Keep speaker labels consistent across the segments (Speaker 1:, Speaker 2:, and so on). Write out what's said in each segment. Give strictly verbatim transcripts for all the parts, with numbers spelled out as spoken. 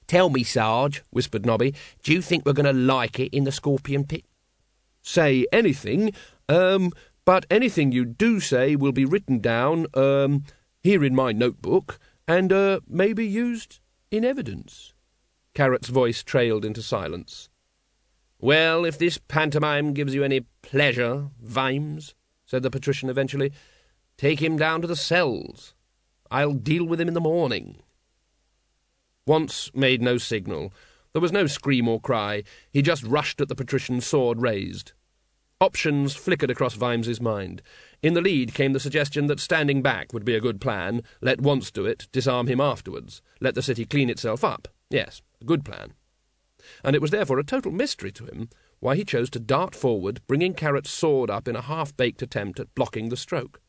Speaker 1: Tell me, Sarge, whispered Nobby, do you think we're going to like it in the Scorpion Pit?
Speaker 2: Say anything, um, but anything you do say will be written down, um, here in my notebook, and, uh, maybe used in evidence. Carrot's voice trailed into silence.
Speaker 1: Well, if this pantomime gives you any pleasure, Vimes, said the patrician eventually, take him down to the cells. I'll deal with him in the morning. Once made no signal. There was no scream or cry. He just rushed at the patrician, sword raised. Options flickered across Vimes's mind. In the lead came the suggestion that standing back would be a good plan. Let once do it, disarm him afterwards. Let the city clean itself up. Yes, a good plan. And it was therefore a total mystery to him why he chose to dart forward, bringing Carrot's sword up in a half-baked attempt at blocking the stroke.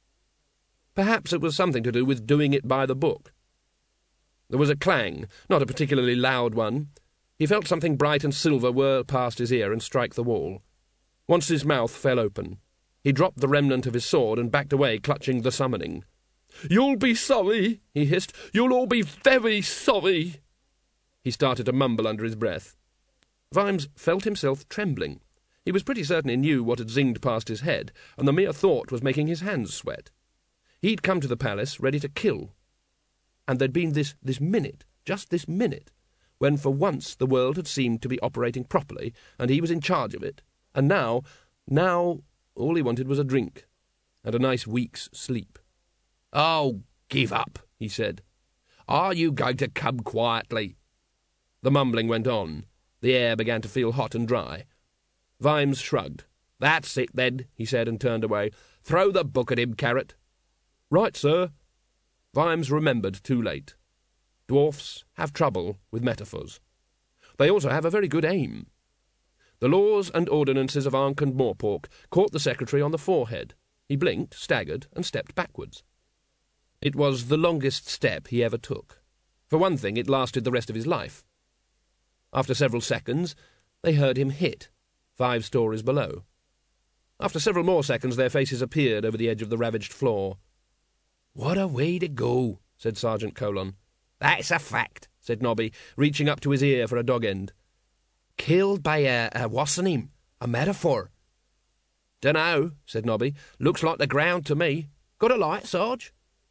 Speaker 1: Perhaps it was something to do with doing it by the book. There was a clang, not a particularly loud one. He felt something bright and silver whirl past his ear and strike the wall. Once his mouth fell open. He dropped the remnant of his sword and backed away, clutching the summoning. "You'll be sorry," he hissed. "You'll all be very sorry." He started to mumble under his breath. Vimes felt himself trembling. He was pretty certain he knew what had zinged past his head, and the mere thought was making his hands sweat. He'd come to the palace ready to kill. And there'd been this, this minute, just this minute, when for once the world had seemed to be operating properly, and he was in charge of it. And now, now, all he wanted was a drink, and a nice week's sleep. "Oh, give up," he said. "Are you going to come quietly?" The mumbling went on. The air began to feel hot and dry. Vimes shrugged. "That's it, then," he said, and turned away. "Throw the book at him, Carrot." "Right, sir." Vimes remembered too late. Dwarfs have trouble with metaphors. They also have a very good aim. The laws and ordinances of Ankh and Morpork caught the secretary on the forehead. He blinked, staggered, and stepped backwards. It was the longest step he ever took. For one thing, it lasted the rest of his life. After several seconds, they heard him hit, five stories below. After several more seconds, their faces appeared over the edge of the ravaged floor. "What a way to go," said Sergeant Colon. "That's a fact," said Nobby, reaching up to his ear for a dog-end. "Killed by a, a what's the name? A metaphor." "Dunno," said Nobby. "Looks like the ground to me. Got a light, Sarge?"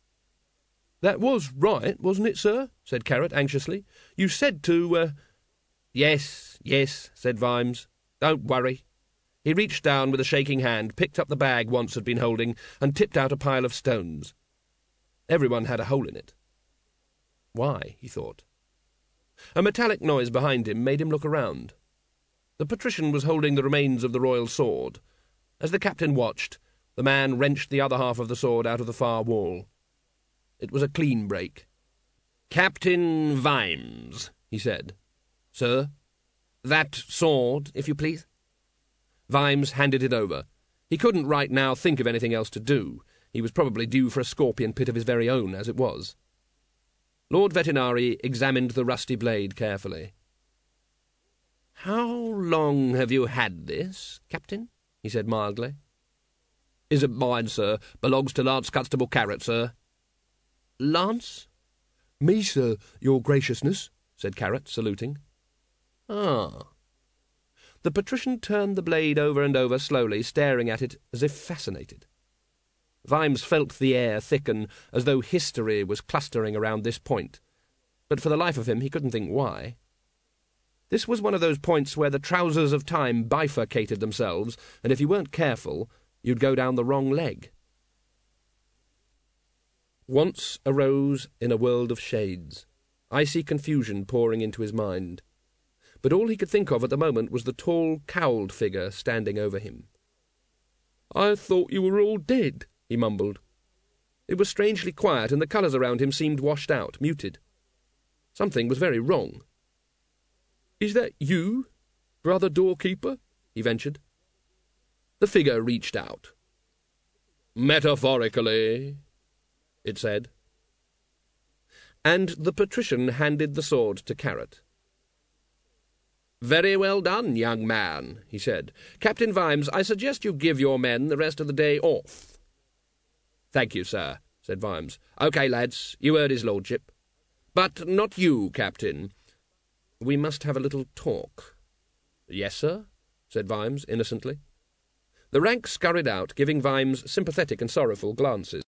Speaker 1: "That was right, wasn't it, sir?" said Carrot anxiously. "You said to, uh... "Yes, yes," said Vimes. "Don't worry." He reached down with a shaking hand, picked up the bag once had been holding, and tipped out a pile of stones. Everyone had a hole in it. Why, he thought. A metallic noise behind him made him look around. The patrician was holding the remains of the royal sword. As the captain watched, the man wrenched the other half of the sword out of the far wall. It was a clean break. "Captain Vimes," he said. "Sir?" "That sword, if you please." Vimes handed it over. He couldn't right now think of anything else to do. He was probably due for a scorpion pit of his very own, as it was. Lord Vetinari examined the rusty blade carefully. "How long have you had this, Captain?" he said mildly. "Isn't mine, sir. Belongs to Lance Constable Carrot, sir." "Lance?" "Me, sir, your graciousness," said Carrot, saluting. "Ah." The patrician turned the blade over and over slowly, staring at it as if fascinated. Vimes felt the air thicken, as though history was clustering around this point, but for the life of him he couldn't think why. This was one of those points where the trousers of time bifurcated themselves, and if you weren't careful, you'd go down the wrong leg. Once arose in a world of shades, icy confusion pouring into his mind. But all he could think of at the moment was the tall, cowled figure standing over him. "I thought you were all dead," he mumbled. It was strangely quiet, and the colours around him seemed washed out, muted. Something was very wrong. "Is that you, brother doorkeeper?" he ventured. The figure reached out. "Metaphorically," it said. And the patrician handed the sword to Carrot. "Very well done, young man," he said. "Captain Vimes, I suggest you give your men the rest of the day off." "Thank you, sir," said Vimes. "OK, lads, you heard his lordship. But not you, Captain. We must have a little talk. Yes, sir, said Vimes innocently. The rank scurried out, giving Vimes sympathetic and sorrowful glances.